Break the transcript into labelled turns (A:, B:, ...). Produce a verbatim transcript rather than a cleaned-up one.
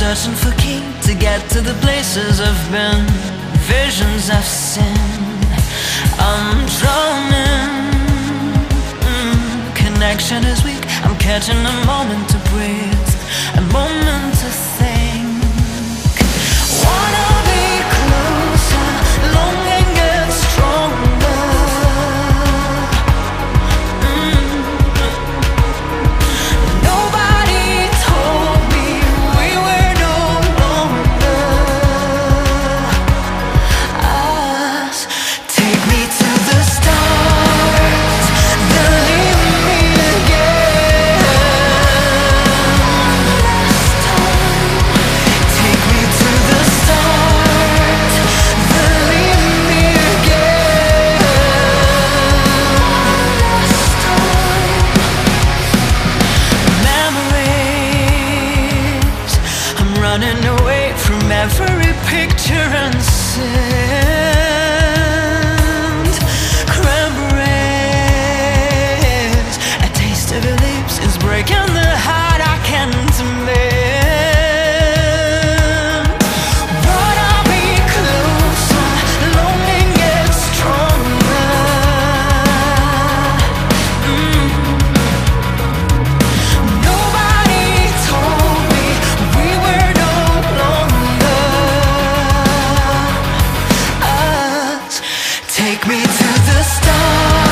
A: searching for key to get to the places I've been, visions I've seen. I'm drowning, mm, connection is weak. I'm catching a moment to breathe, a moment to think. Wanna be closer, longing gets stronger. mm. Nobody told me we were no longer us. Take me to the stars, then leave me again. Take me to the stars, then leave me again. Memories, I'm running away from every picture and scent. Cranberries, a taste of your lips is breaking the heart I can't mend. Wanna be closer, longing gets stronger. mm. Nobody told me we were no longer us. Take me to the stars.